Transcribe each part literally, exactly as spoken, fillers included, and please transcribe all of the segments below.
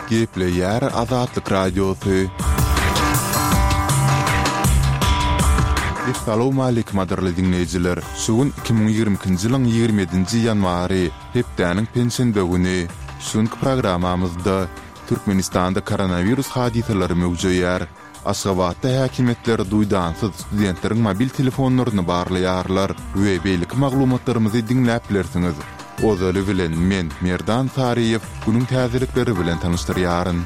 Geple yer Azatlyk radiosu. Assalamu alaykum madarly dinleyijiler. Şugun iki bin ýigrimkinji ýylyň ýigrimedinji ýanwary hepdäniň pensiýende güni. Şunky programamyzda Türkmenistanda koronavirus hadiseleri mewjudýar. Aşgabatda häkimetler duýdansyz studentleriň mobil telefonlaryny barlaýarlar we beýlik maglumatlarymyzy dinläp bilersiňiz. Ozaly bilen men Merdan Sariýew günüň täzelikleri bilen tanyşdyrýaryn.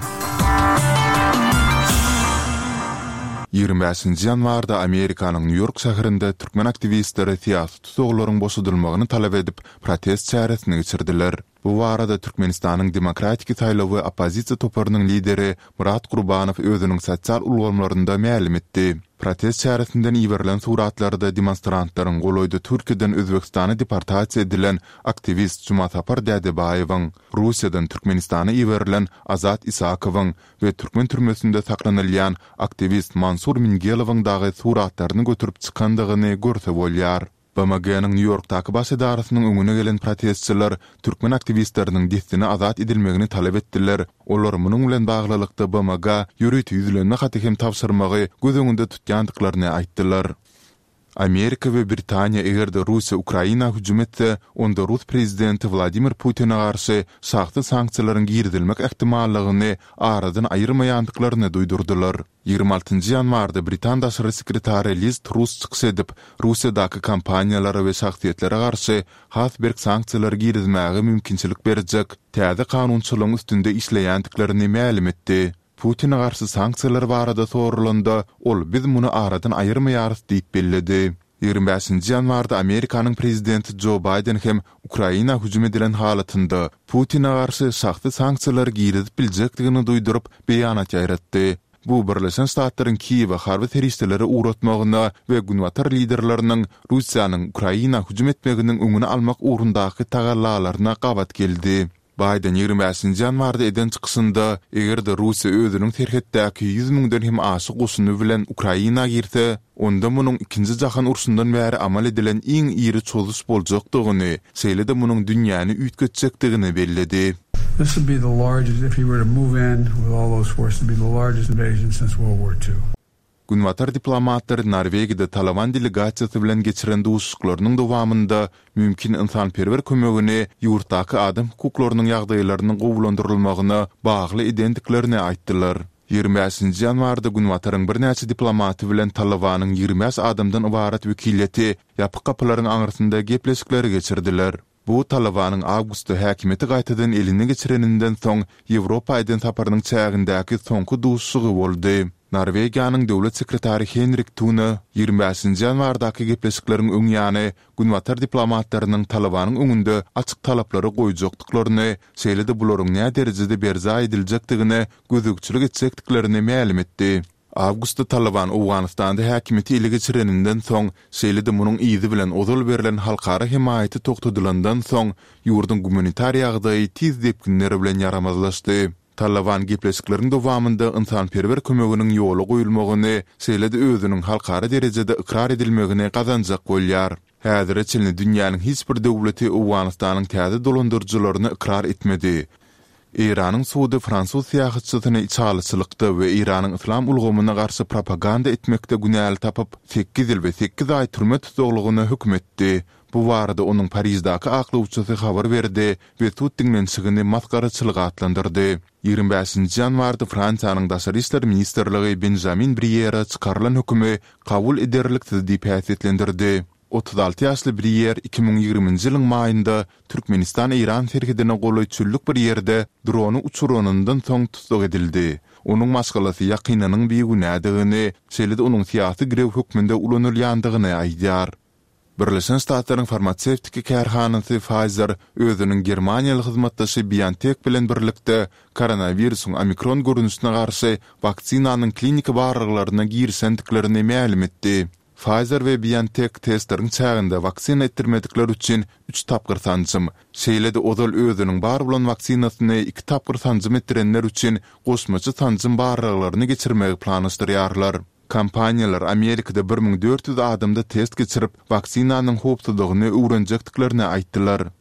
ýygrimi beşinji ýanwarda Amerikanyň New York şäherinde türkmen aktivistleri siýasy tutuklaryň boşadylmagyny talap edip protest çäresini geçirdiler. Bu arada Türkmenistanyň demokratik saýlawy opozisiýa toparynyň lideri Murat Gurbanow özüniň sosial ulgamlarynda ma'lum etdi. Protest çäresinden ýiberilen suratlarda demonstrantlaryň goloýda Türkiýeden Özbekistana deportasiýa edilen aktivist Jumatapar Dädebaýewiň, Russiýadan Türkmenistana ýiberilen Azat Isakowyň we türkmen türmesinde saklanylýan aktivist Mansur Mingelowyň dagy suratlaryny götürüp çykandygyny görse bolýar. B M G'niň New Yorkdaky baş edarasynyň öňüne gelen protestçiler türkmen aktivistleriniň destini azat edilmegini talap etdiler. Olar munyň bilen baglylykda B M G ýürüti ýüzlenme hatykem tapşyrmagy göz öňünde tutýandyklaryny aýtdylar. Amerika we Britaniýa egerde Russiýa Ukraina hüjüm etse, onda Rus prezidenti Vladimir Putin'e garşy şahty sanksiýalaryň girdilmek ähtimallygyny aradan aýyrmaýandyklaryny duýdurdylar. ýygrimi altynjy ýanwarda Britan daşary sekretary Liz Truss çykyş edip Russiýadaky kampaniýalara we şahsiýetlere garşy hasberg sanksiýalary girdilmäge mümkinçilik berjek. Täze kanunçylygyň üstünde işleýändiklaryny ma'lum etdi. Putin'e garşy sanksiýalar barada sorulanda ol biz muny aradan aýyrmaýarys diýip bellidi. ýygrimi beşinji ýanwarda Amerikanyň prezidenti Joe Biden hem Ukraina hüjüm edilen halatynda Putin'e garşy şahty sanksiýalar girdip biljekdigini duýdurup beýanat ýaýratdy. Bu Birleşen Ştatlaryň Kiýewe harby teristleri uğratmagyna we günwatar liderleriniň Russiýanyň Ukraina hüjüm etmeginiň öňüne almak ugrundaky tagallalaryna gabat geldi. Biden ýygrimi beşinji ýanwarda eden çykyşynda egerde Russiýa özüniň terhetdäki ýüz miňden hem aşyk goşuny bilen Ukraina girse, onda munyň ikinji jahan urşundan bäri amal edilen iň iri çoluş boljakdygyny, şeýle de munyň dünýäni üýtgetjekdigini bellidi. This would be the largest, if he were to move in with all those forces, would be the largest invasion since World War Two. Günwatar diplomatlar Norwegiýada Taliban delegasiýasy bilen geçiren duşuklarynyň dowamında mümkin insanperwer kömegini ýurtdaky adam hukuklarynyň ýagdaýlarynyň gowulandyrylmagyna bagly edendiklerini aýtdylar. ýygrimi beşinji ýanwarda Günwataryň bir näçe diplomaty bilen Talibanyň ýygrimi beş adamdan ibarat wekilleti ýapyk kapylaryň aňyrtynda gepleşikleri geçirdiler. Bu Talibanyň awgustda häkimeti gaýtadan elini geçireninden soň Ýewropa aýdan saparynyň çägindäki soňky duşugy boldy. Norwegiýanyň döwlet sekretary Henrik Thune ýygrimi beşinji ýanwardaky gepleşikleriň öňýany Günwatar diplomatlarynyň Talibanyň öňünde açyk talaplary goýjakdyklaryny, şeýle de bularyň näme derejede berza ediljekdigini gözükçülük etjekdiklerini ma'lum etdi. Awgustda Taliban Awganistanda häkimeti ele geçireninden soň, şeýle de munyň ýyzy bilen ozal berilen halkara himayaty toktadylandan soň ýurdun humanitar ýagdaýy tiz depkinleri bilen ýaramazlaşdy. Taliban gepleşikleriň dowamında insanperwer kömeginiň ýoly goýulmagyny, şeýle de özüniň halkara derejede ikrar edilmegini gazanjak bolýar. Häzir çylny dünýäniň hiç bir döwleti Awganistanyň täze dolandyrjylaryny ikrar etmedi. İran'ın Suudi Fransuz siyahatçısını içalıçılıkta ve İran'ın İslam ulgamına karşı propaganda etmekte günahlı tapıp sekiz yıl ve sekiz ay türme tutuklığına hükmetti. Bu varada onun Paris'daki aklı uçusu haber verdi ve Tutting mensigini maskaraçılığa atlandırdı. ýygrimi beşinji ýanwarda Fransiýanyň Daşary işler ministrligi Benjamin Brier'e çykarılan hükümü kabul ederliksiz diýip häsiýetlendirdi. otuz alty ýaşly Brier iki bin ýygrimiňji ýylyň maýynda Türkmenistan Iran serhidine goloý çüllük bir ýerde dronu uçuranyndan soň tutuk edildi. Onuň maşgalasy ýakynanyň beýgünädigini, şeýle de onuň siýasy grew hükmünde ulanylýandygyny aýdýar. Birleşen Ştatlaryň farmasewtiki kärhanasy Pfizer özüniň Germaniýaly hyzmatdaşy BioNTech bilen birlikde koronawirusyň omikron görünüşine garşy vaksinanyň klinik barlyklaryna girsendiklerini ma'lum etdi. Pfizer we BioNTech testleriň çäginde vaksina etdirmedikleri üçin üç tapgyr sanjym, şeýle de ozal özüniň bar bolan vaksinasyny iki tapgyr sanjym etdirenler üçin goşmaçy sanjym barlyklaryny geçirmegi planlaşdyrýarlar. Kampaniyalar Amerikada bir min dört ýüz adamda test geçirip vaksinanyň hopsuzlygyny öwrenjekdiklerini aýtdylar.